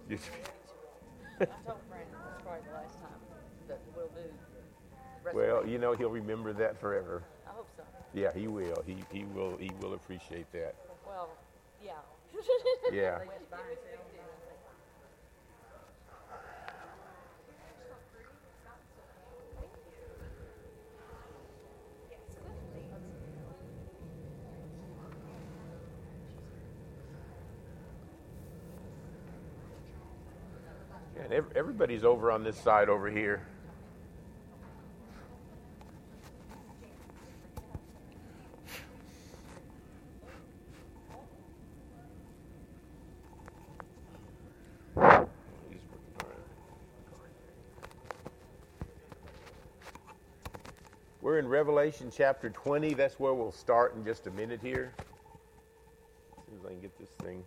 I told Brandon it's probably the last time that we'll do Well, resurrection. he'll remember that forever. I hope so. Yeah, he will. He will appreciate that. Well, yeah. Yeah. And everybody's over on this side over here. We're in Revelation chapter 20. That's where we'll start in just a minute here. As soon as I can get this thing.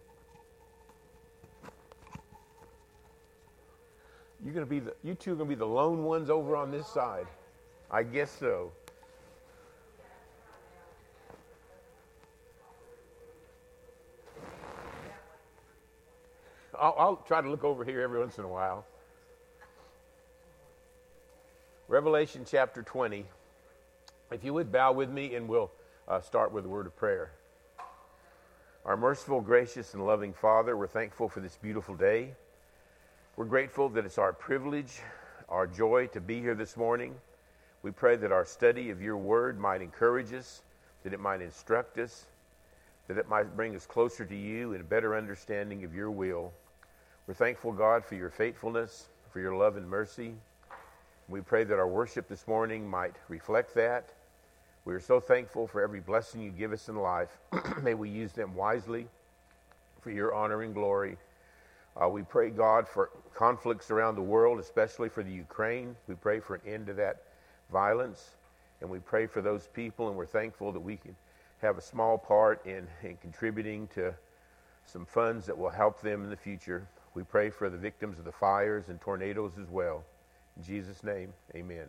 You two are gonna be the lone ones over on this side. I guess so. I'll try to look over here every once in a while. Revelation chapter 20. If you would bow with me, and we'll start with a word of prayer. Our merciful, gracious, and loving Father, we're thankful for this beautiful day. We're grateful that it's our privilege, our joy to be here this morning. We pray that our study of your word might encourage us, that it might instruct us, that it might bring us closer to you and a better understanding of your will. We're thankful, God, for your faithfulness, for your love and mercy. We pray that our worship this morning might reflect that. We are so thankful for every blessing you give us in life. May we use them wisely for your honor and glory. We pray, God, for conflicts around the world, especially for the Ukraine. We pray for an end to that violence, and we pray for those people, and we're thankful that we can have a small part in contributing to some funds that will help them in the future. We pray for the victims of the fires and tornadoes as well. In Jesus' name, amen.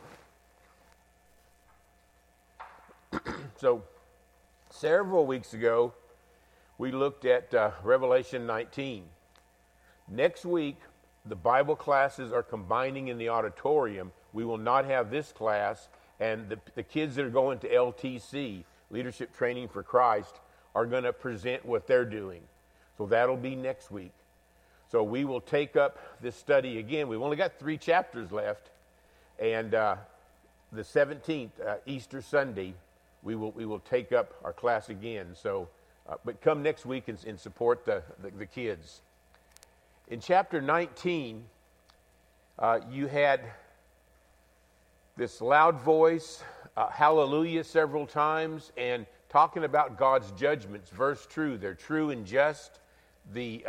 So, several weeks ago, we looked at Revelation 19. Next week, the Bible classes are combining in the auditorium. We will not have this class, and the kids that are going to LTC, Leadership Training for Christ, are going to present what they're doing. So that'll be next week. So we will take up this study again. We've only got 3 chapters left, and the 17th, Easter Sunday, we will take up our class again. So, but come next week and support the kids. In chapter 19, you had this loud voice, hallelujah, several times, and talking about God's judgments. Verse true, they're true and just. The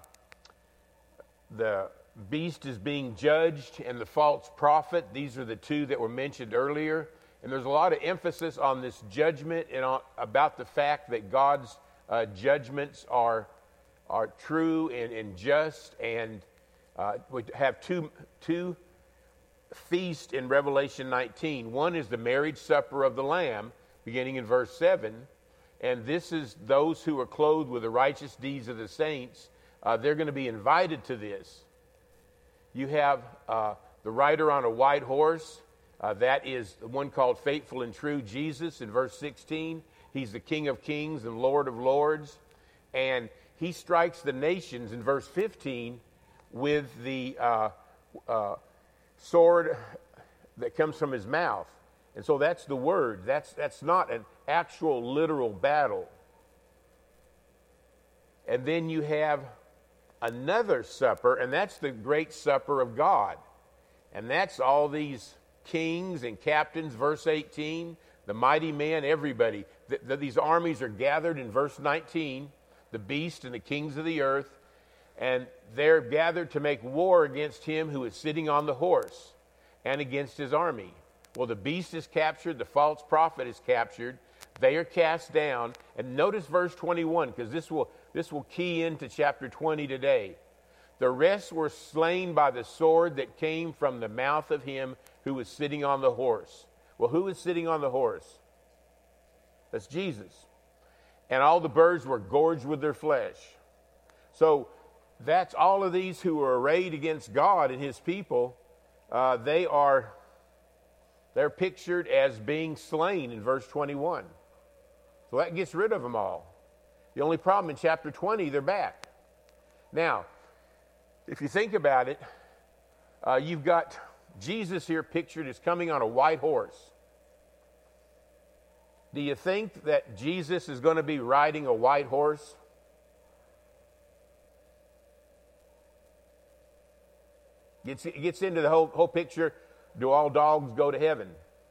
beast is being judged, and the false prophet. These are the 2 that were mentioned earlier. And there's a lot of emphasis on this judgment and about the fact that God's judgments are true and just. And we have two feasts in Revelation 19. One is the marriage supper of the Lamb, beginning in verse 7. And this is those who are clothed with the righteous deeds of the saints. They're going to be invited to this. You have the rider on a white horse. That is the one called Faithful and True, Jesus, in verse 16. He's the King of Kings and Lord of Lords. And he strikes the nations in verse 15 with the sword that comes from his mouth. And so that's the word. That's not an actual literal battle. And then you have another supper, and that's the great supper of God. And that's all these kings and captains, verse 18, the mighty men, everybody. These armies are gathered in verse 19, the beast and the kings of the earth, and they're gathered to make war against him who is sitting on the horse and against his army. Well, the beast is captured, the false prophet is captured, they are cast down. And notice verse 21, because this will key into chapter 20 today. The rest were slain by the sword that came from the mouth of him who was sitting on the horse. Well, who is sitting on the horse? That's Jesus. And all the birds were gorged with their flesh. So that's all of these who are arrayed against God and his people. They're pictured as being slain in verse 21. So that gets rid of them all. The only problem in chapter 20, they're back. Now, if you think about it, you've got Jesus here pictured as coming on a white horse. Do you think that Jesus is going to be riding a white horse? Gets into the whole picture. Do all dogs go to heaven?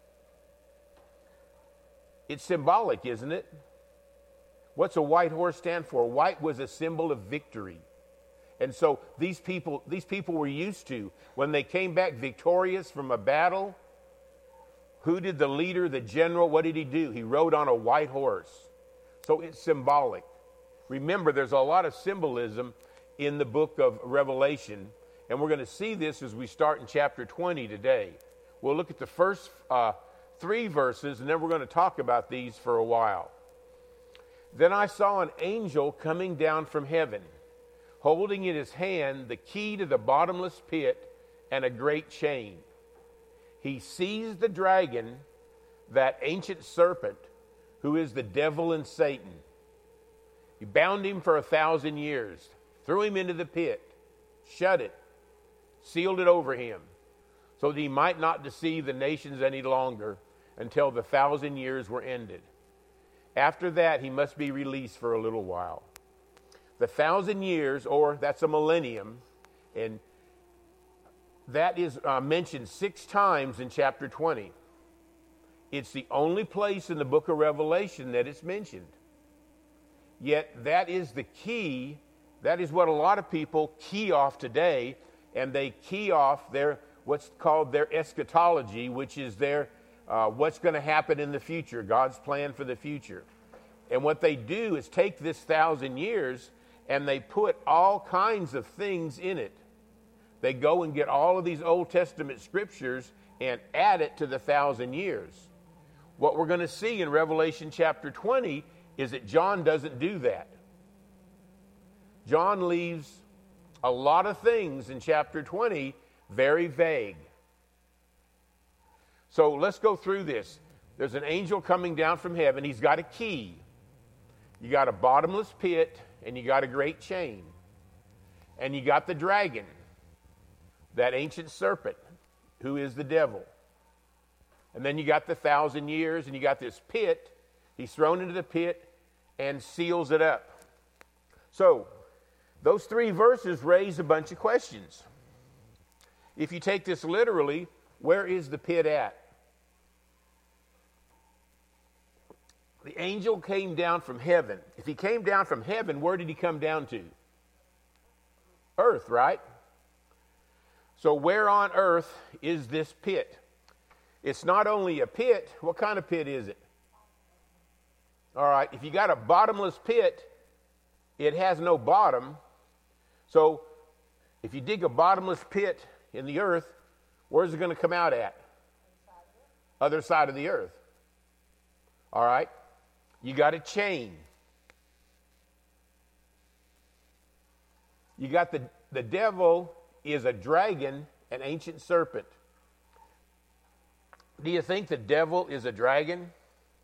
It's symbolic, isn't it? What's a white horse stand for? White was a symbol of victory. And so these people were used to, when they came back victorious from a battle, who did the leader, the general, what did he do? He rode on a white horse. So it's symbolic. Remember, there's a lot of symbolism in the book of Revelation, and we're going to see this as we start in chapter 20 today. We'll look at the first 3 verses, and then we're going to talk about these for a while. Then I saw an angel coming down from heaven, holding in his hand the key to the bottomless pit and a great chain. He seized the dragon, that ancient serpent, who is the devil and Satan. He bound him for 1,000 years, threw him into the pit, shut it, sealed it over him, so that he might not deceive the nations any longer until the 1,000 years were ended. After that, he must be released for a little while. The 1,000 years, or that's a millennium, and that is mentioned 6 times in chapter 20. It's the only place in the book of Revelation that it's mentioned. Yet that is the key. That is what a lot of people key off today, and they key off their what's called their eschatology, which is their what's going to happen in the future, God's plan for the future. And what they do is take this 1,000 years and they put all kinds of things in it. They go and get all of these Old Testament scriptures and add it to the 1,000 years. What we're going to see in Revelation chapter 20 is that John doesn't do that. John leaves a lot of things in chapter 20 very vague. So let's go through this. There's an angel coming down from heaven. He's got a key. You got a bottomless pit, and you got a great chain. And you got the dragon, that ancient serpent, who is the devil. And then you got the 1,000 years, and you got this pit. He's thrown into the pit and seals it up. So those 3 verses raise a bunch of questions. If you take this literally, where is the pit at? The angel came down from heaven. If he came down from heaven, where did he come down to? Earth, right? So where on earth is this pit? It's not only a pit. What kind of pit is it? All right, if you got a bottomless pit, it has no bottom. So if you dig a bottomless pit in the earth, where's it going to come out at? Other side of the earth. All right. You got a chain. You got the devil is a dragon, an ancient serpent. Do you think the devil is a dragon?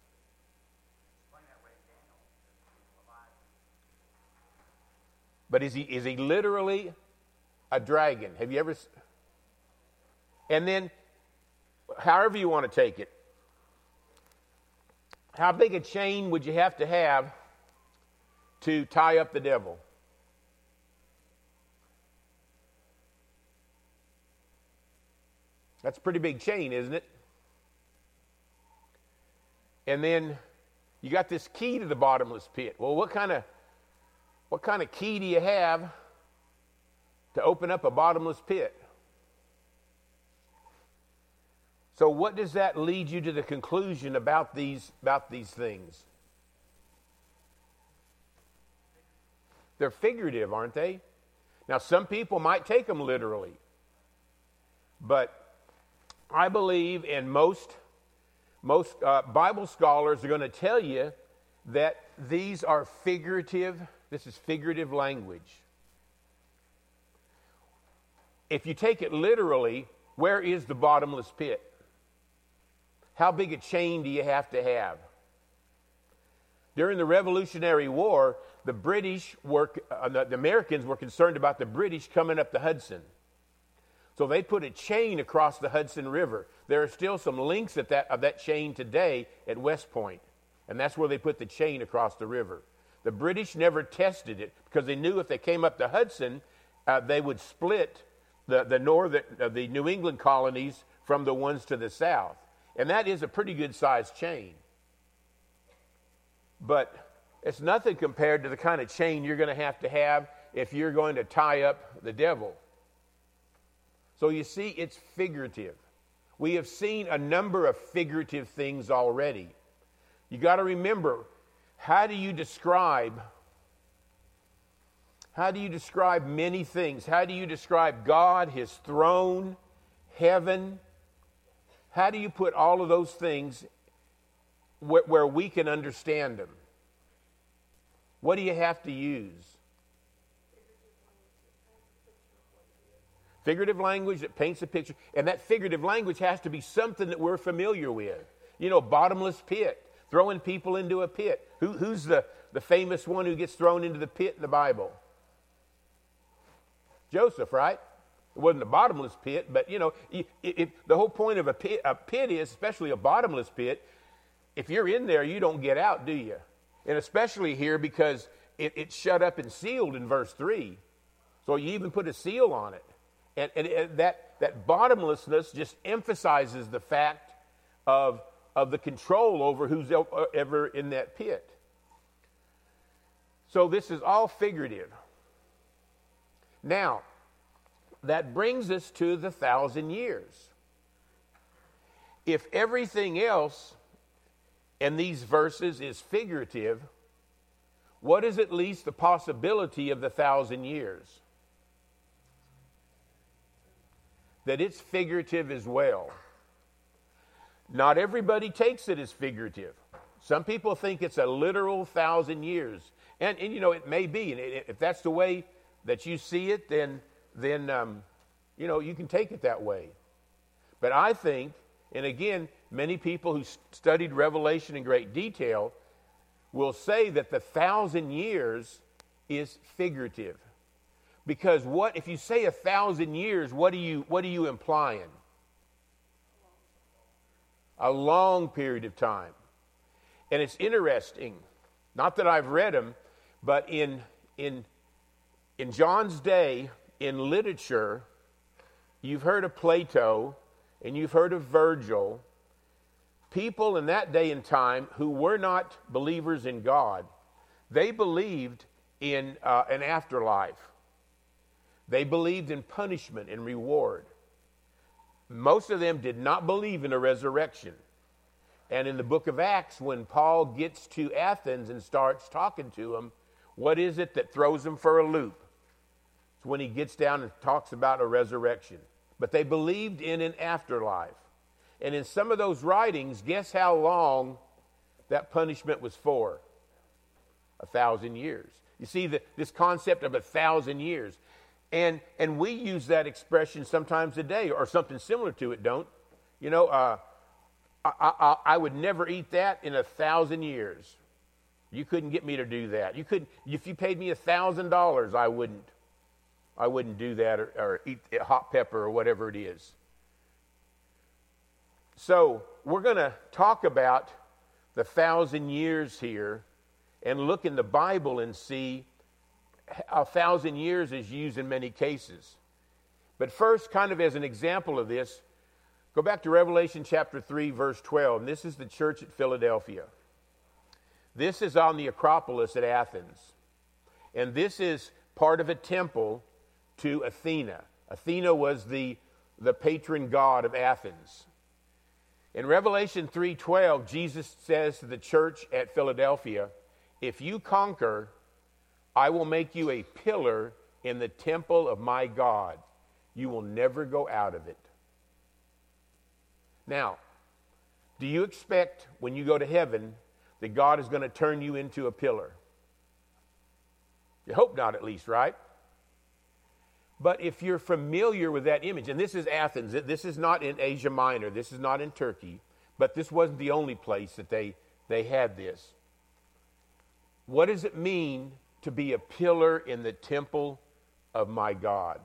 But is he literally a dragon? Have you ever? And then, however you want to take it, how big a chain would you have to tie up the devil? That's a pretty big chain, isn't it? And then you got this key to the bottomless pit. Well, what kind of key do you have to open up a bottomless pit? So what does that lead you to the conclusion about these things? They're figurative, aren't they? Now, some people might take them literally. But I believe, and most Bible scholars are going to tell you that these are figurative. This is figurative language. if you take it literally, where is the bottomless pit? How big a chain do you have to have? During the Revolutionary War, the Americans were concerned about the British coming up the Hudson. So they put a chain across the Hudson River. There are still some links of that chain today at West Point, and that's where they put the chain across the river. The British never tested it because they knew if they came up the Hudson, they would split the New England colonies from the ones to the south. And that is a pretty good sized chain. But it's nothing compared to the kind of chain you're going to have if you're going to tie up the devil. So you see, it's figurative. We have seen a number of figurative things already. You got to remember, how do you describe many things? How do you describe God, His throne, heaven? How do you put all of those things where we can understand them? What do you have to use? Figurative language that paints a picture. And that figurative language has to be something that we're familiar with. You know, bottomless pit, throwing people into a pit. Who's the famous one who gets thrown into the pit in the Bible? Joseph, right? It wasn't a bottomless pit, but, you know, the whole point of a pit is, especially a bottomless pit, if you're in there, you don't get out, do you? And especially here because it's shut up and sealed in verse 3. So you even put a seal on it. And that bottomlessness just emphasizes the fact of the control over who's ever in that pit. So this is all figurative. Now, that brings us to the 1,000 years. If everything else in these verses is figurative, what is at least the possibility of the 1,000 years? That it's figurative as well. Not everybody takes it as figurative. Some people think it's a literal 1,000 years. And you know, it may be. And if that's the way that you see it, then you know, you can take it that way. But I think, and again, many people who studied Revelation in great detail will say that the 1,000 years is figurative. Because what if you say 1,000 years, what are you implying? A long period of time. And it's interesting, not that I've read them, but in John's day, in literature, you've heard of Plato and you've heard of Virgil. People in that day and time who were not believers in God, they believed in an afterlife. They believed in punishment and reward. Most of them did not believe in a resurrection. And in the book of Acts, when Paul gets to Athens and starts talking to them, what is it that throws them for a loop? It's when he gets down and talks about a resurrection. But they believed in an afterlife. And in some of those writings, guess how long that punishment was for? 1,000 years. You see this concept of 1,000 years. And we use that expression sometimes today, or something similar to it, don't? You know, I would never eat that in 1,000 years. You couldn't get me to do that. You couldn't. If you paid me $1,000, I wouldn't do that or eat hot pepper or whatever it is. So we're going to talk about the 1,000 years here and look in the Bible and see 1,000 years is used in many cases. But first, kind of as an example of this, go back to Revelation chapter 3, verse 12. And this is the church at Philadelphia. This is on the Acropolis at Athens. And this is part of a temple to Athena. Athena was the patron god of Athens. In Revelation 3:12, Jesus says to the church at Philadelphia, if you conquer, I will make you a pillar in the temple of my God. You will never go out of it. Now, do you expect when you go to heaven that God is going to turn you into a pillar? You hope not, at least, right? But if you're familiar with that image, and this is Athens, this is not in Asia Minor, this is not in Turkey, but this wasn't the only place that they had this. What does it mean to be a pillar in the temple of my God?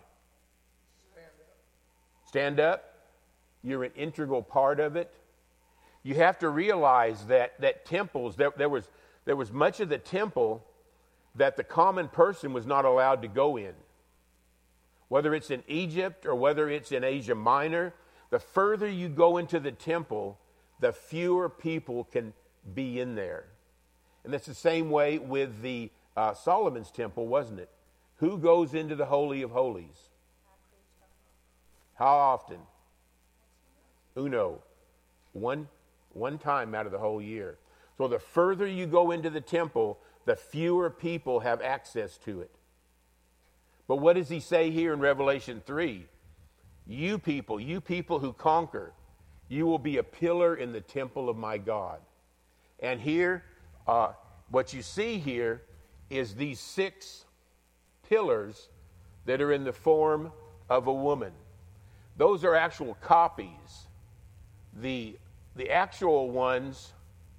Stand up. You're an integral part of it. You have to realize that temples, there was much of the temple that the common person was not allowed to go in. Whether it's in Egypt or whether it's in Asia Minor, the further you go into the temple, the fewer people can be in there. And that's the same way with the Solomon's temple, wasn't it? Who goes into the Holy of Holies? How often? Uno. One time out of the whole year. So the further you go into the temple, the fewer people have access to it. But what does he say here in Revelation 3? You people who conquer, you will be a pillar in the temple of my God. And here, what you see here is these 6 pillars that are in the form of a woman. Those are actual copies. The actual ones,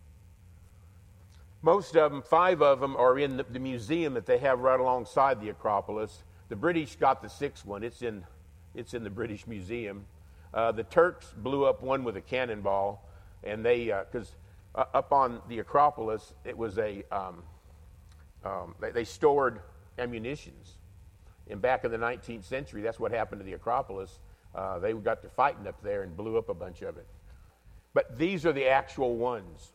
most of them, 5 of them, are in the museum that they have right alongside the Acropolis. The British got the 6th one. It's in the British Museum. The Turks blew up one with a cannonball, and because up on the Acropolis, it was they stored ammunitions. And back in the 19th century, that's what happened to the Acropolis. They got to fighting up there and blew up a bunch of it. But these are the actual ones.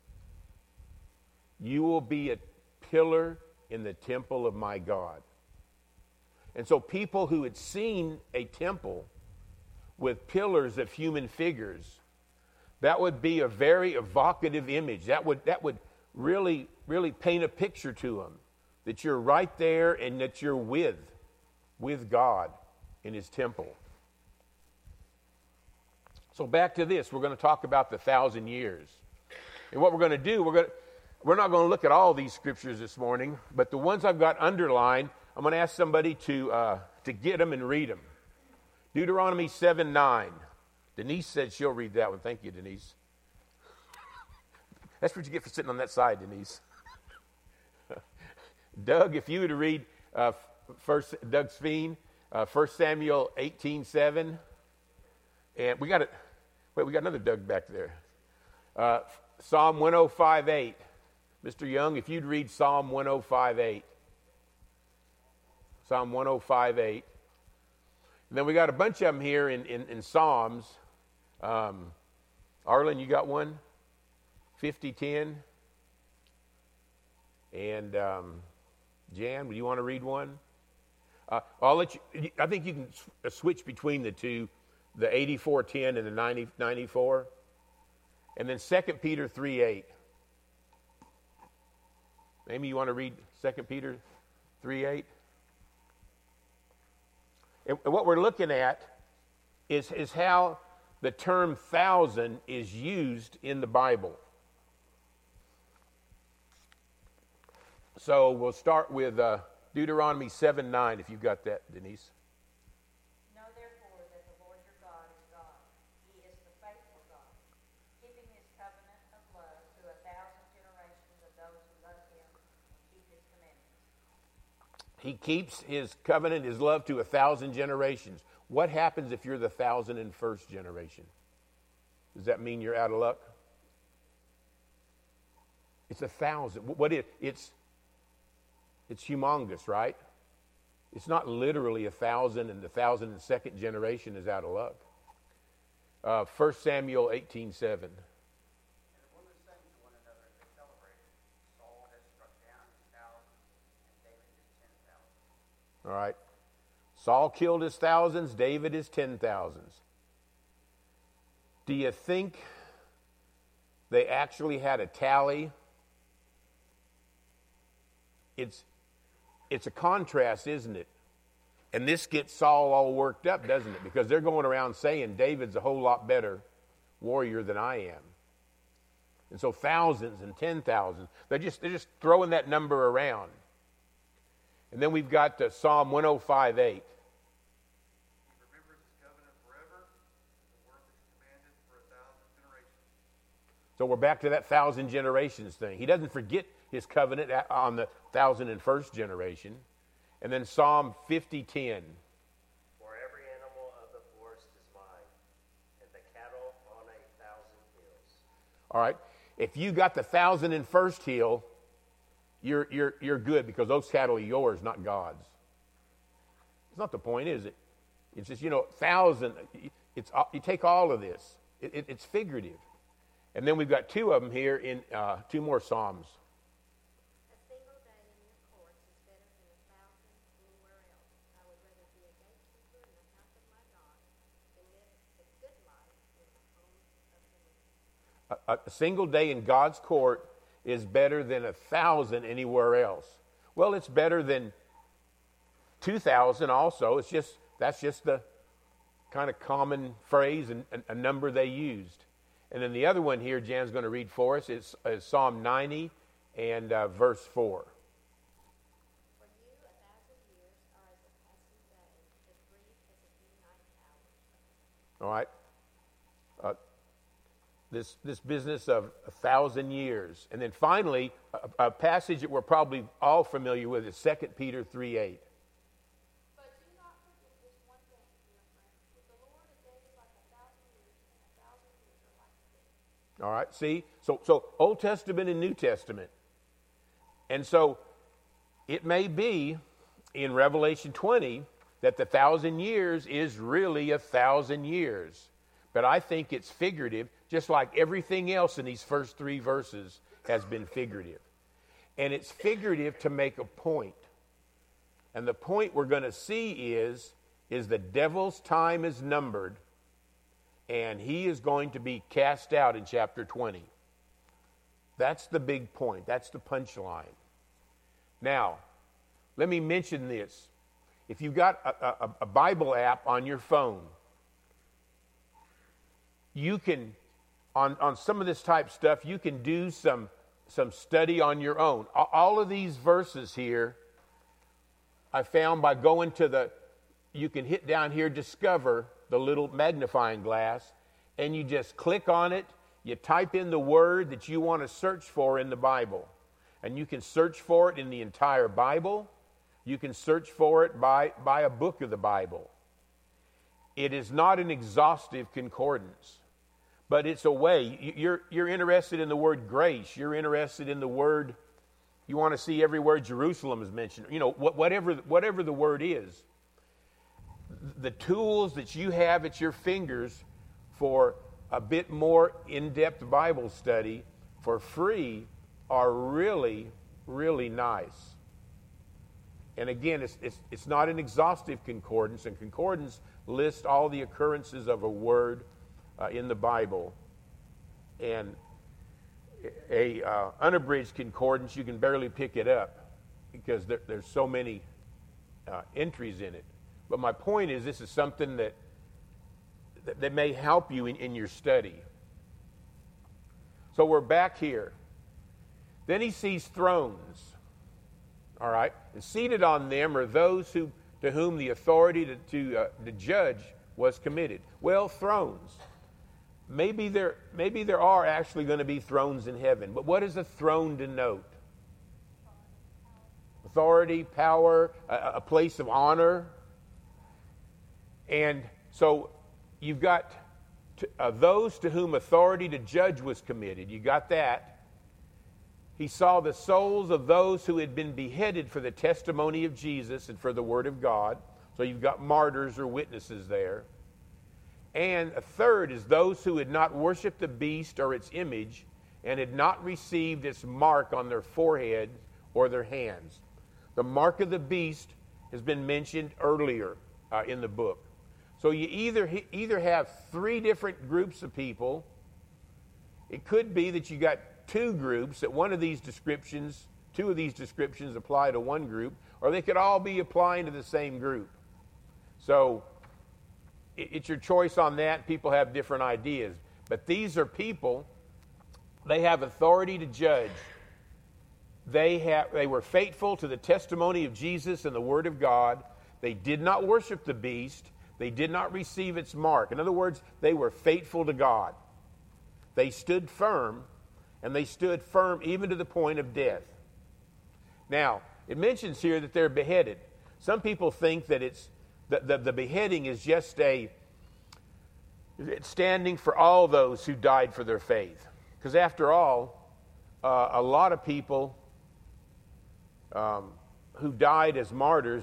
You will be a pillar in the temple of my God. And so people who had seen a temple with pillars of human figures, that would be a very evocative image. That would really, really paint a picture to them that you're right there and that you're with God in his temple. So back to this, we're going to talk about the 1,000 years. And what we're going to do, we're not going to look at all these scriptures this morning, but the ones I've got underlined, I'm going to ask somebody to get them and read them. Deuteronomy 7:9. Denise said she'll read that one. Thank you, Denise. That's what you get for sitting on that side, Denise. Doug, if you would read Doug Sveen, 1 Samuel 18:7. And we got another Doug back there. Psalm 105:8. Mr. Young, if you'd read Psalm 105:8. Psalm 105:8. And then we got a bunch of them here in Psalms. Arlen, you got one? 50:10. And Jan, do you want to read one? I'll let you. I think you can switch between the two, the 84:10 and the 90:94. And then 2 Peter 3:8. Amy, you want to read 2 Peter 3:8? And what we're looking at is how the term 1,000 is used in the Bible. So we'll start with Deuteronomy 7:9, if you've got that, Denise. Know therefore that the Lord your God is God. He is the faithful God, keeping his covenant of love to 1,000 generations of those who love him and keep his commandments. He keeps his covenant, his love to 1,000 generations. What happens if you're the 1,001st generation? Does that mean you're out of luck? It's 1,000. What it's humongous, right? It's not literally 1,000 and the 1,002nd generation is out of luck. 1 Samuel 18:7. All right. Saul killed his thousands, David his 10,000s. Do you think they actually had a tally? It's a contrast, isn't it? And this gets Saul all worked up, doesn't it? Because they're going around saying David's a whole lot better warrior than I am. And so thousands and 10,000, they're just throwing that number around. And then we've got Psalm 105:8. So we're back to that 1,000 generations thing. He doesn't forget his covenant on the 1,001st generation. And then Psalm 50:10. For every animal of the forest is mine, and the cattle on 1,000 hills. All right. If you got the 1,001st hill, you're good, because those cattle are yours, not God's. It's not the point, is it? It's just, 1,000. You take all of this. It's figurative. And then we've got two of them here in two more Psalms. A single day in your courts is better than 1,000 anywhere else. I would rather be a gatekeeper in the house of my God than live a good life in the home of the wicked. A single day in God's court is better than 1,000 anywhere else. Well, it's better than 2,000 also. That's just the kind of common phrase and a number they used. And then the other one here, Jan's going to read for us, is Psalm 90 and verse 4. For you, 1,000 years are as a passing day, as brief as a few night hours. All right. This business of 1,000 years. And then finally, a passage that we're probably all familiar with is 2 Peter 3:8. But do not forget this one thing, dear friends. With the Lord, a day is like 1,000 years, and 1,000 years are like a day. All right, see? So Old Testament and New Testament. And so it may be in Revelation 20 that the 1,000 years is really 1,000 years. But I think it's figurative, just like everything else in these first three verses has been figurative. And it's figurative to make a point. And the point we're going to see is the devil's time is numbered, and he is going to be cast out in chapter 20. That's the big point. That's the punchline. Now, let me mention this. If you've got a Bible app on your phone, you can, on some of this type stuff, you can do some study on your own. All of these verses here, I found by going to you can hit down here, discover, the little magnifying glass, and you just click on it. You type in the word that you want to search for in the Bible. And you can search for it in the entire Bible. You can search for it by a book of the Bible. It is not an exhaustive concordance, but it's a way. You're interested in the word grace. You're interested in the word. You want to see every word Jerusalem is mentioned. Whatever the word is. The tools that you have at your fingers for a bit more in-depth Bible study for free are really, really nice. And again, it's not an exhaustive concordance, and concordance lists all the occurrences of a word in the Bible. And a unabridged concordance, you can barely pick it up because there's so many entries in it. But my point is, this is something that may help you in your study. So we're back here. Then he sees thrones. All right? And seated on them are those to whom the authority to judge was committed. Well, thrones. Maybe there are actually going to be thrones in heaven. But what does a throne denote? Authority, power, a place of honor. And so you've got those to whom authority to judge was committed. You got that. He saw the souls of those who had been beheaded for the testimony of Jesus and for the word of God. So you've got martyrs or witnesses there. And a third is those who had not worshiped the beast or its image and had not received its mark on their forehead or their hands. The mark of the beast has been mentioned earlier in the book. So you either have three different groups of people. It could be that you got two groups, that two of these descriptions apply to one group, or they could all be applying to the same group. So it's your choice on that. People have different ideas. But these are people, they have authority to judge. They were faithful to the testimony of Jesus and the word of God. They did not worship the beast. They did not receive its mark. In other words, they were faithful to God. they stood firm, and they stood firm even to the point of death. Now, it mentions here that they're beheaded. Some people think that the beheading is just it's standing for all those who died for their faith. Because after all, a lot of people who died as martyrs,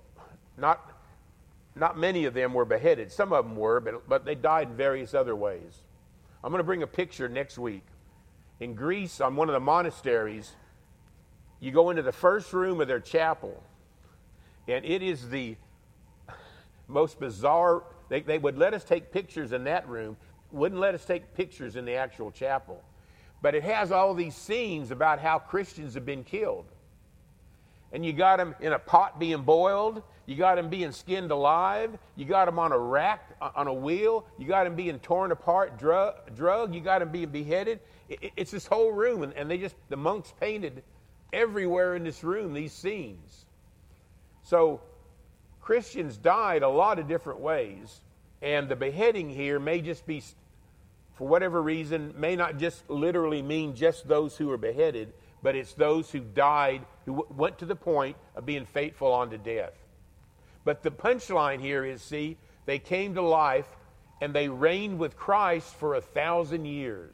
not many of them were beheaded. Some of them were, but they died in various other ways. I'm going to bring a picture next week. In Greece, on one of the monasteries, you go into the first room of their chapel, and it is the most bizarre. They would let us take pictures in that room, wouldn't let us take pictures in the actual chapel. But it has all these scenes about how Christians have been killed. And you got them in a pot being boiled. You got them being skinned alive. You got them on a rack, on a wheel. You got them being torn apart, drug. You got them being beheaded. It's this whole room. And the monks painted everywhere in this room these scenes. So Christians died a lot of different ways. And the beheading here may just be, for whatever reason, may not just literally mean just those who were beheaded, but it's those who died, who went to the point of being faithful unto death. But the punchline here is, see, they came to life and they reigned with Christ for 1,000 years.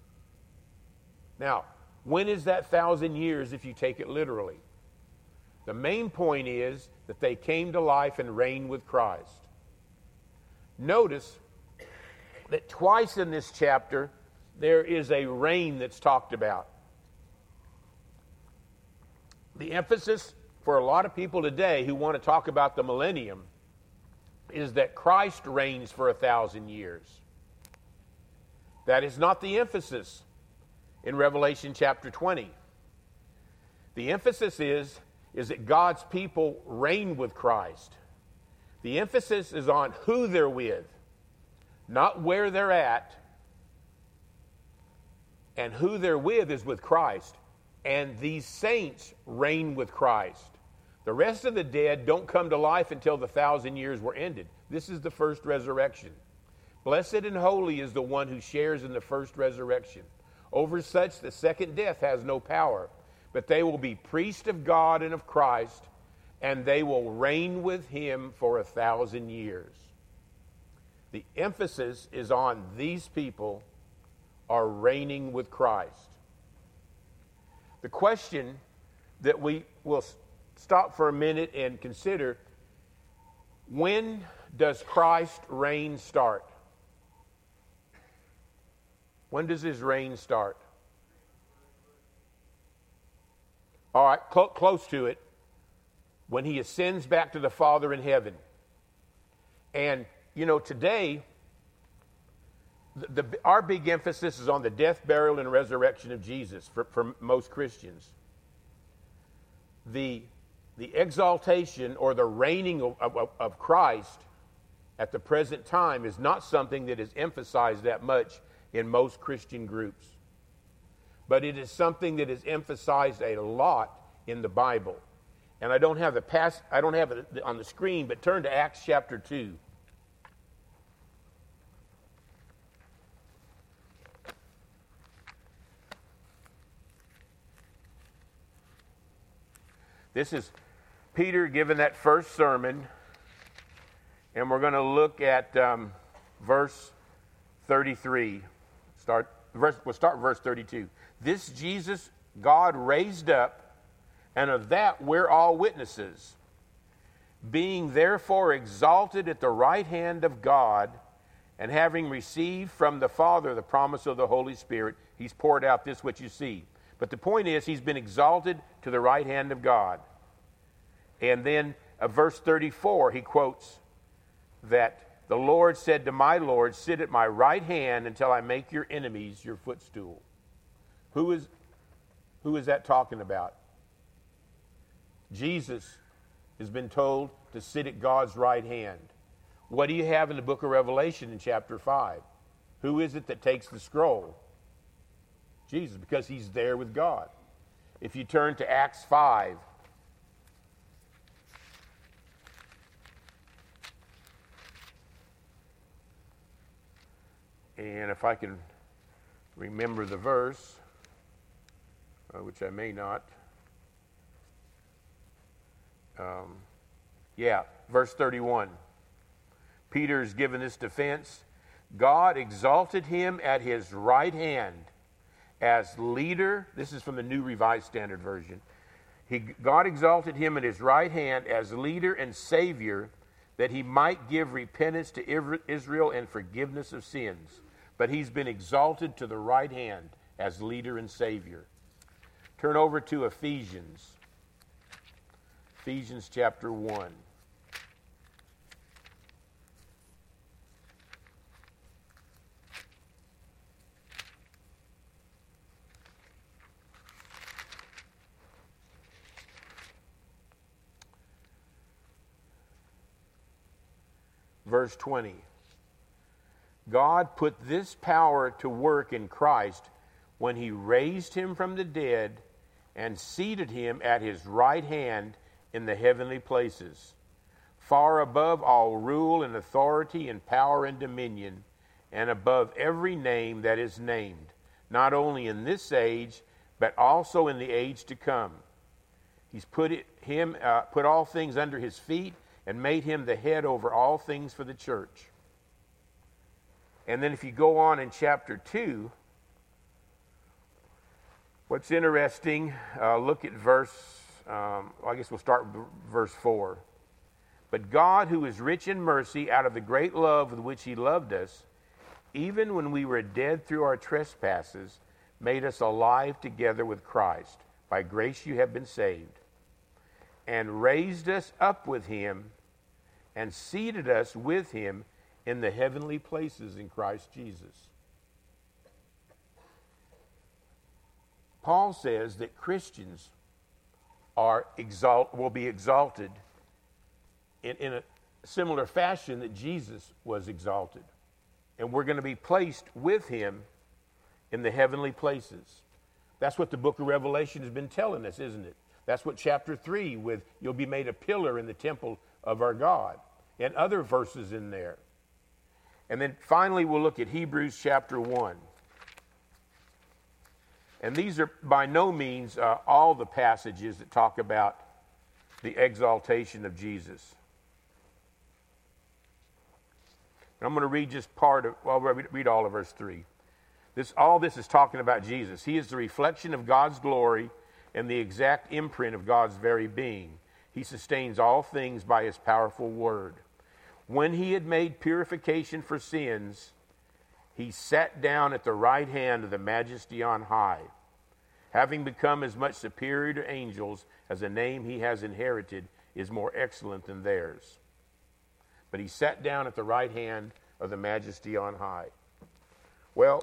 Now, when is that 1,000 years if you take it literally? The main point is that they came to life and reigned with Christ. Notice that twice in this chapter there is a reign that's talked about. The emphasis for a lot of people today who want to talk about the millennium is that Christ reigns for 1,000 years. That is not the emphasis in Revelation chapter 20. The emphasis is that God's people reign with Christ. The emphasis is on who they're with, not where they're at. And who they're with is with Christ. And these saints reign with Christ. The rest of the dead don't come to life until the 1,000 years were ended. This is the first resurrection. Blessed and holy is the one who shares in the first resurrection. Over such the second death has no power, but they will be priests of God and of Christ, and they will reign with him for 1,000 years. The emphasis is on these people are reigning with Christ. The question that we will stop for a minute and consider, when does Christ's reign start? When does his reign start? All right, close to it. When he ascends back to the Father in heaven. And, today, our big emphasis is on the death, burial, and resurrection of Jesus for most Christians. The exaltation or the reigning of Christ at the present time is not something that is emphasized that much in most Christian groups. But it is something that is emphasized a lot in the Bible. And I don't have it on the screen, but turn to Acts chapter 2. This is Peter giving that first sermon, and we're going to look at verse 33. We'll start verse 32. This Jesus God raised up, and of that we're all witnesses. Being therefore exalted at the right hand of God, and having received from the Father the promise of the Holy Spirit, he's poured out this which you see. But the point is, he's been exalted to the right hand of God. And then verse 34, he quotes that the Lord said to my Lord, sit at my right hand until I make your enemies your footstool. Who is that talking about? Jesus has been told to sit at God's right hand. What do you have in the book of Revelation in chapter 5? Who is it that takes the scroll? Jesus, because he's there with God. If you turn to Acts 5, and if I can remember the verse, which I may not. Verse 31. Peter's given this defense. God exalted him at his right hand as leader. This is from the New Revised Standard Version. God exalted him at his right hand as leader and savior, that he might give repentance to Israel and forgiveness of sins. But he's been exalted to the right hand as leader and savior. Turn over to Ephesians. Ephesians chapter 1. Verse 20. God put this power to work in Christ when he raised him from the dead and seated him at his right hand in the heavenly places, far above all rule and authority and power and dominion, and above every name that is named, not only in this age, but also in the age to come. He's put all things under his feet and made him the head over all things for the church. And then if you go on in chapter 2, what's interesting, look at verse, I guess we'll start with verse 4. But God, who is rich in mercy, out of the great love with which he loved us, even when we were dead through our trespasses, made us alive together with Christ. By grace you have been saved. And raised us up with him and seated us with him in the heavenly places in Christ Jesus. Paul says that Christians will be exalted in a similar fashion that Jesus was exalted. And we're going to be placed with him in the heavenly places. That's what the book of Revelation has been telling us, isn't it? That's what chapter 3 with you'll be made a pillar in the temple of our God, and other verses in there. And then finally we'll look at Hebrews chapter 1. And these are by no means all the passages that talk about the exaltation of Jesus. And I'm going to read just read all of verse 3. All this is talking about Jesus. He is the reflection of God's glory and the exact imprint of God's very being. He sustains all things by his powerful word. When he had made purification for sins, he sat down at the right hand of the Majesty on high, having become as much superior to angels as the name he has inherited is more excellent than theirs. But he sat down at the right hand of the Majesty on high. Well,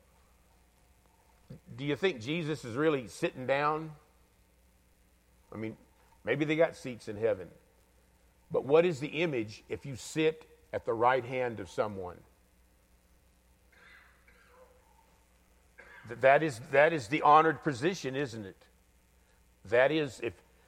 do you think Jesus is really sitting down? I mean, maybe they got seats in heaven. But what is the image if you sit at the right hand of someone? That is the honored position, isn't it? That is,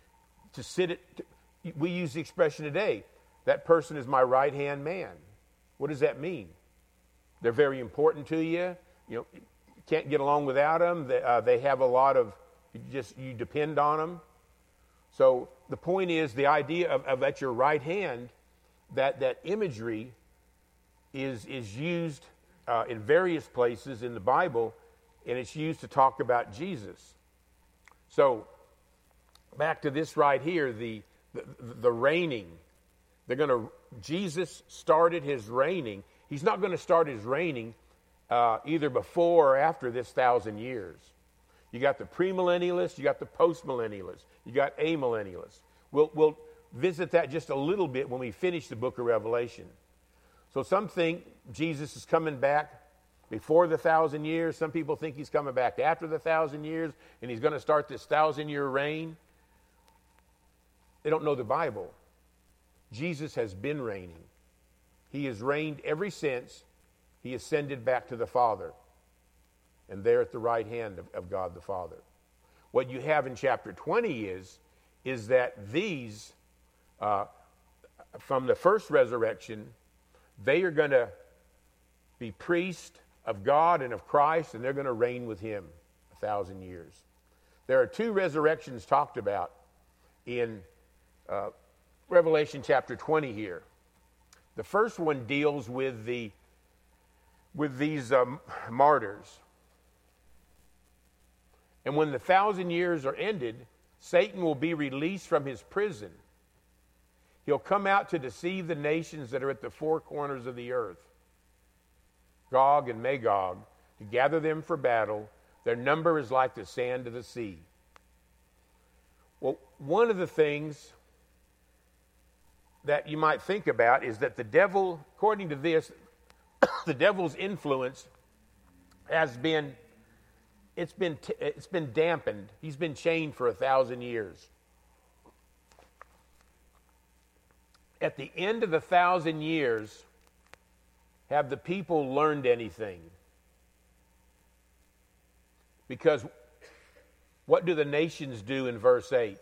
we use the expression today, that person is my right-hand man. What does that mean? They're very important to you. You can't get along without them. They have a lot of, you depend on them. So the point is, the idea of at your right hand, that imagery is used in various places in the Bible, and it's used to talk about Jesus. So back to this right here, the reigning. Jesus started his reigning. He's not going to start his reigning either before or after this 1,000 years. You got the premillennialists, you got the postmillennialists, you got amillennialists. We'll visit that just a little bit when we finish the book of Revelation. So some think Jesus is coming back before the 1,000 years. Some people think he's coming back after the 1,000 years, and he's going to start this 1,000-year reign. They don't know the Bible. Jesus has been reigning. He has reigned ever since he ascended back to the Father, and there at the right hand of God the Father. What you have in chapter 20 is that these, from the first resurrection, they are going to be priests of God and of Christ, and they're going to reign with him 1,000 years. There are two resurrections talked about in Revelation chapter 20 here. The first one deals with these martyrs. And when the 1,000 years are ended, Satan will be released from his prison. He'll come out to deceive the nations that are at the four corners of the earth, Gog and Magog, to gather them for battle. Their number is like the sand of the sea. Well, one of the things that you might think about is that the devil, according to this, the devil's influence has been dampened. He's been chained for 1,000 years. At the end of the 1,000 years, have the people learned anything? Because what do the nations do in verse 8?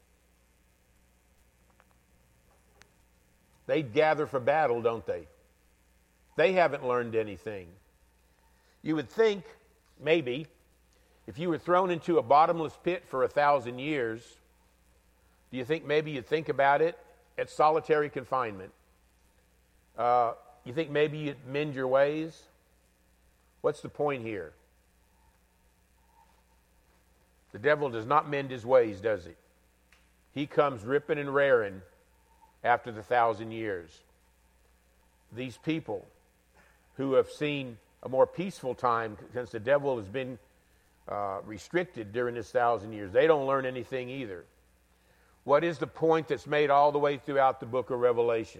They gather for battle, don't they? They haven't learned anything. You would think, maybe, if you were thrown into a bottomless pit for 1,000 years, do you think maybe you'd think about it at solitary confinement? You think maybe you'd mend your ways? What's the point here? The devil does not mend his ways, does he? He comes ripping and raring after the 1,000 years. These people who have seen a more peaceful time since the devil has been restricted during this 1,000 years, they don't learn anything either. What is the point that's made all the way throughout the book of Revelation?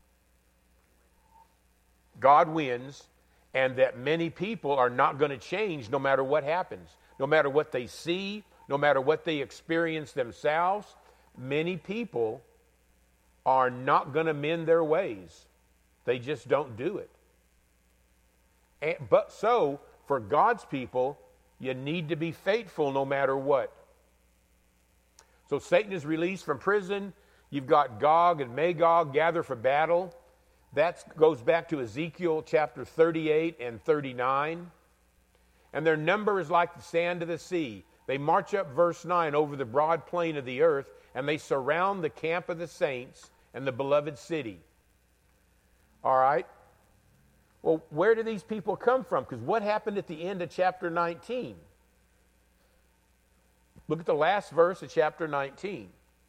God wins, and that many people are not going to change no matter what happens. No matter what they see, no matter what they experience themselves, many people are not going to mend their ways. They just don't do it. But for God's people, you need to be faithful no matter what. So Satan is released from prison. You've got Gog and Magog gather for battle. That goes back to Ezekiel chapter 38 and 39. And their number is like the sand of the sea. They march up, verse 9, over the broad plain of the earth, and they surround the camp of the saints and the beloved city. All right? Well, where do these people come from? Because what happened at the end of chapter 19? Look at the last verse of chapter 19.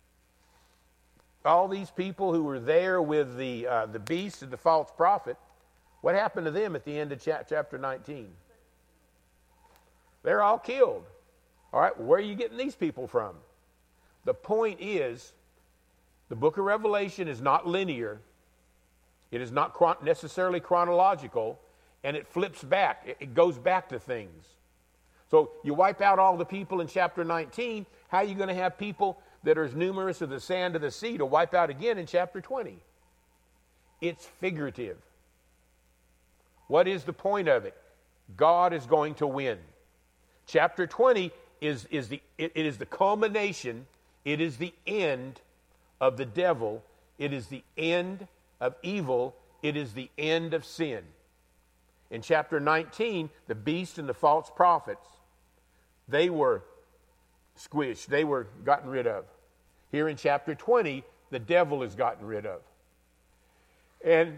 All these people who were there with the beast and the false prophet, what happened to them at the end of chapter 19? They're all killed. All right, where are you getting these people from? The point is, the book of Revelation is not linear. It is not necessarily chronological, and it flips back. It goes back to things. So you wipe out all the people in chapter 19, how are you going to have people that are as numerous as the sand of the sea to wipe out again in chapter 20? It's figurative. What is the point of it? God is going to win. Chapter 20 is the culmination, it is the end of the devil, it is the end of evil, it is the end of sin. In chapter 19, the beast and the false prophets, they were squished, they were gotten rid of. Here in chapter 20, the devil is gotten rid of. And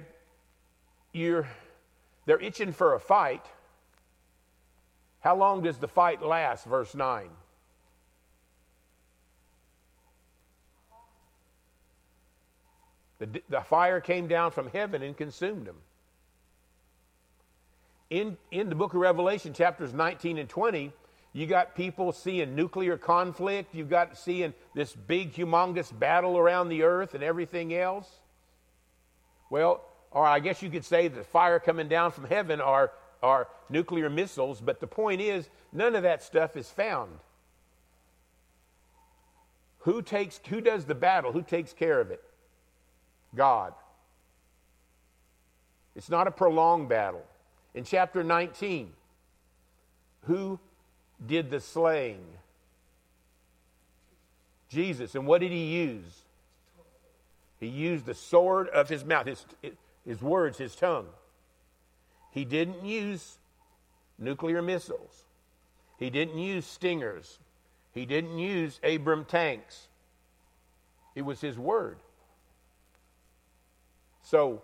they're itching for a fight. How long does the fight last? Verse 9. The fire came down from heaven and consumed them. In the book of Revelation, chapters 19 and 20, you got people seeing nuclear conflict. You've got seeing this big, humongous battle around the earth and everything else. Well, or I guess you could say the fire coming down from heaven are nuclear missiles, but the point is, none of that stuff is found. Who does the battle? Who takes care of it? God. It's not a prolonged battle. In chapter 19, who did the slaying? Jesus. And what did he use? He used the sword of his mouth, his words, his tongue. He didn't use nuclear missiles. He didn't use Stingers. He didn't use Abram tanks. It was his word. So,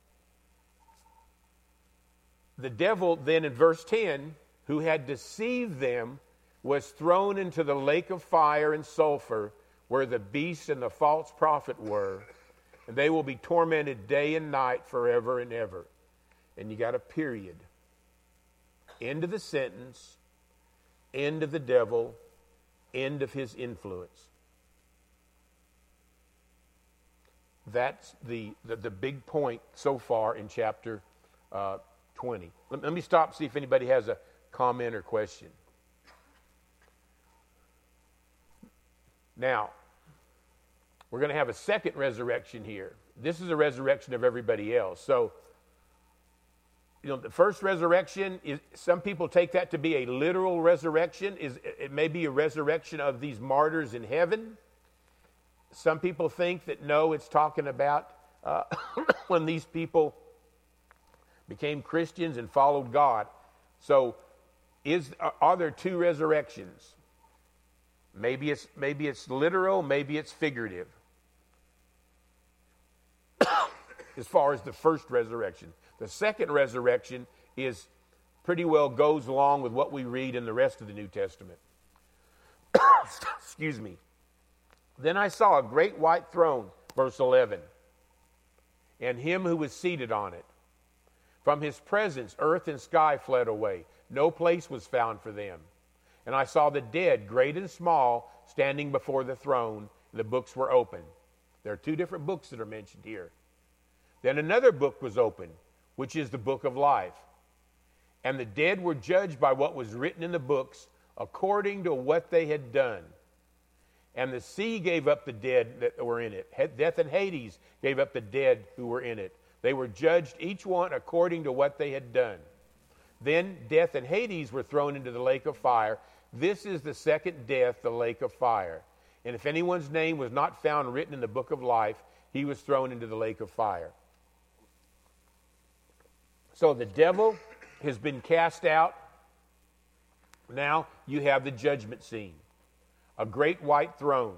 the devil then in verse 10, who had deceived them, was thrown into the lake of fire and sulfur, where the beast and the false prophet were, and they will be tormented day and night forever and ever. And you got a period. End of the sentence, end of the devil, end of his influence. That's the big point so far in chapter 20. Let me stop, see if anybody has a comment or question. Now, we're going to have a second resurrection here. This is a resurrection of everybody else. So, the first resurrection, is some people take that to be a literal resurrection. It may be a resurrection of these martyrs in heaven. Some people think that no, it's talking about when these people became Christians and followed God. So, are there two resurrections? Maybe it's literal, maybe it's figurative. As far as the first resurrection. The second resurrection is pretty well goes along with what we read in the rest of the New Testament. Excuse me. Then I saw a great white throne, verse 11, and him who was seated on it. From his presence, earth and sky fled away. No place was found for them. And I saw the dead, great and small, standing before the throne. The books were open. There are two different books that are mentioned here. Then another book was opened, which is the book of life. And the dead were judged by what was written in the books according to what they had done. And the sea gave up the dead that were in it. Death and Hades gave up the dead who were in it. They were judged, each one according to what they had done. Then death and Hades were thrown into the lake of fire. This is the second death, the lake of fire. And if anyone's name was not found written in the book of life, he was thrown into the lake of fire. So the devil has been cast out. Now you have the judgment scene. A great white throne.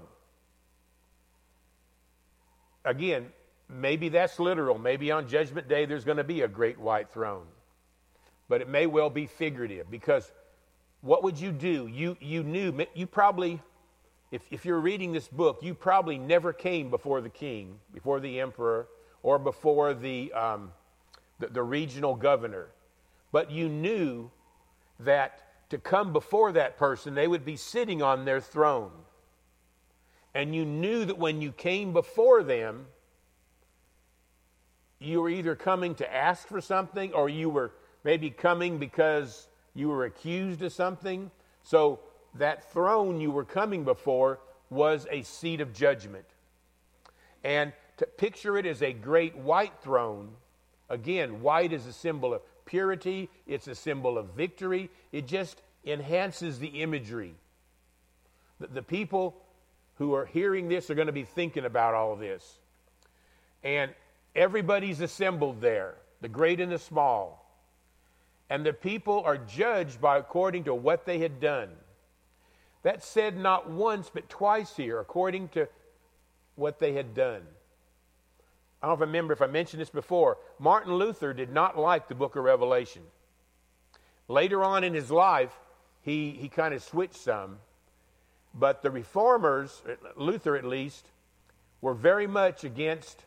Again, maybe that's literal. Maybe on Judgment Day there's going to be a great white throne. But it may well be figurative, because what would you do? You probably, if you're reading this book, you probably never came before the king, before the emperor, or before the regional governor. But you knew that to come before that person, they would be sitting on their throne. And you knew that when you came before them, you were either coming to ask for something, or you were maybe coming because you were accused of something. So that throne you were coming before was a seat of judgment. And to picture it as a great white throne, again, white is a symbol of purity. It's a symbol of victory. It just enhances the imagery. The people who are hearing this are going to be thinking about all this. And everybody's assembled there, the great and the small. And the people are judged according to what they had done. That's said not once but twice here, according to what they had done. I don't remember if I mentioned this before. Martin Luther did not like the book of Revelation. Later on in his life, he kind of switched some. But the reformers, Luther at least, were very much against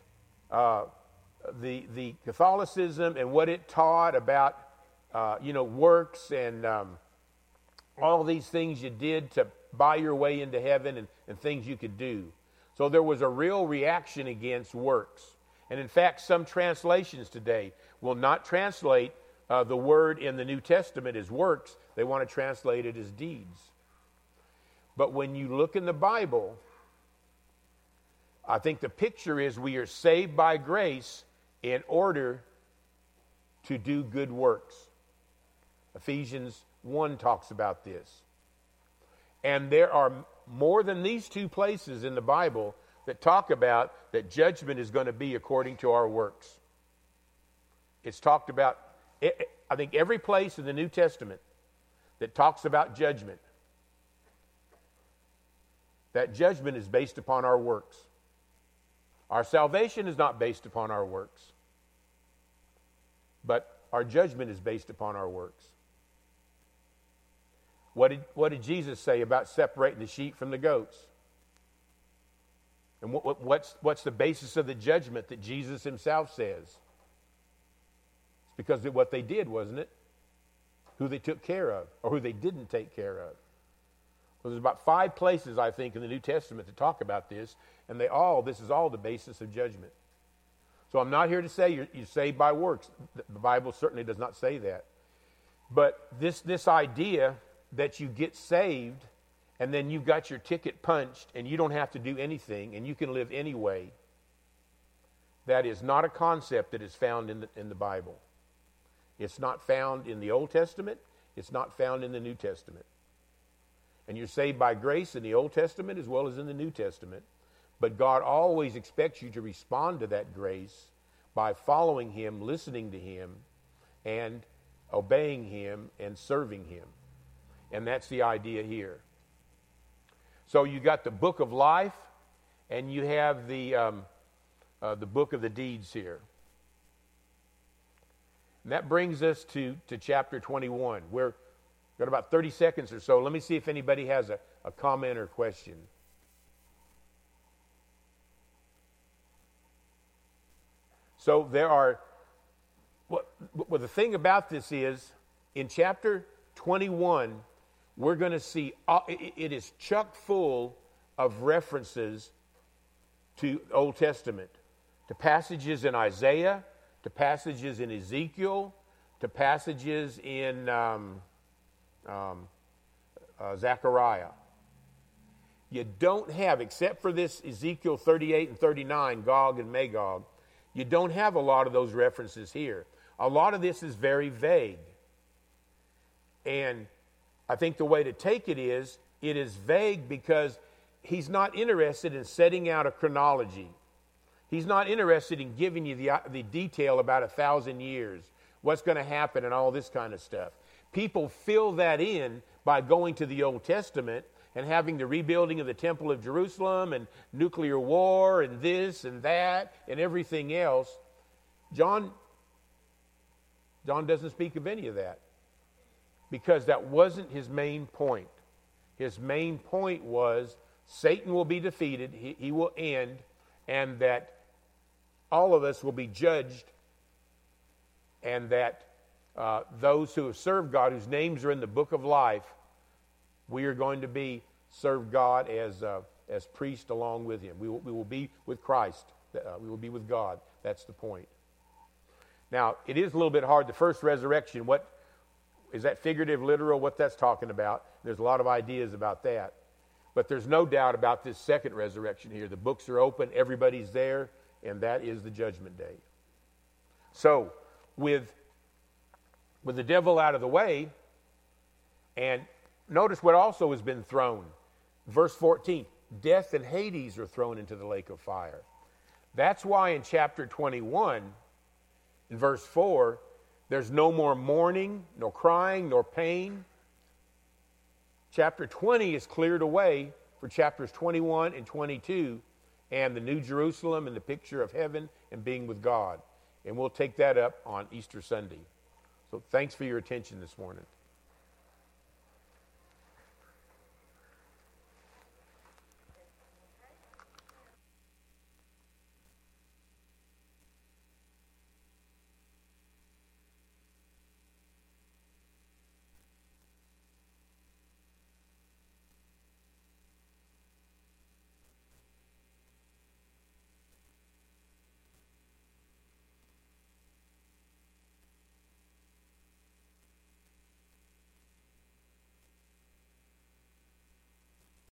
the Catholicism and what it taught about works and all these things you did to buy your way into heaven and things you could do. So there was a real reaction against works. And in fact, some translations today will not translate the word in the New Testament as works. They want to translate it as deeds. But when you look in the Bible, I think the picture is we are saved by grace in order to do good works. Ephesians 1 talks about this. And there are more than these two places in the Bible that talk about that judgment is going to be according to our works. It's talked about I think every place in the New Testament that talks about judgment, that judgment is based upon our works. Our salvation is not based upon our works, but our judgment is based upon our works. What did Jesus say about separating the sheep from the goats? And what's the basis of the judgment that Jesus himself says? It's because of what they did, wasn't it? Who they took care of, or who they didn't take care of. Well, there's about 5 places, I think, in the New Testament to talk about this, and this is all the basis of judgment. So I'm not here to say you're saved by works. The Bible certainly does not say that. But this idea that you get saved and then you've got your ticket punched and you don't have to do anything and you can live anyway, that is not a concept that is found in the Bible. It's not found in the Old Testament. It's not found in the New Testament. And you're saved by grace in the Old Testament as well as in the New Testament. But God always expects you to respond to that grace by following Him, listening to Him, and obeying Him and serving Him. And that's the idea here. So you got the book of life, and you have the book of the deeds here. And that brings us to chapter 21. We've got about 30 seconds or so. Let me see if anybody has a comment or question. So there are, well, the thing about this is, in chapter 21, we're going to see, it is chock full of references to Old Testament, to passages in Isaiah, to passages in Ezekiel, to passages in Zechariah. You don't have, except for this Ezekiel 38 and 39, Gog and Magog, you don't have a lot of those references here. A lot of this is very vague. And I think the way to take it is vague because he's not interested in setting out a chronology. He's not interested in giving you the detail about 1,000 years, what's going to happen and all this kind of stuff. People fill that in by going to the Old Testament and having the rebuilding of the Temple of Jerusalem and nuclear war and this and that and everything else. John doesn't speak of any of that because that wasn't his main point. His main point was Satan will be defeated, he will end, and that all of us will be judged, and that those who have served God, whose names are in the book of life, we are going to serve God as priests along with Him. We will be with Christ. We will be with God. That's the point. Now, it is a little bit hard. The first resurrection, what is that figurative, literal, what that's talking about? There's a lot of ideas about that. But there's no doubt about this second resurrection here. The books are open, everybody's there, and that is the judgment day. So, with the devil out of the way, and notice what also has been thrown. Verse 14, death and Hades are thrown into the lake of fire. That's why in chapter 21, in verse 4, there's no more mourning, nor crying, nor pain. Chapter 20 is cleared away for chapters 21 and 22 and the New Jerusalem and the picture of heaven and being with God. And we'll take that up on Easter Sunday. So thanks for your attention this morning.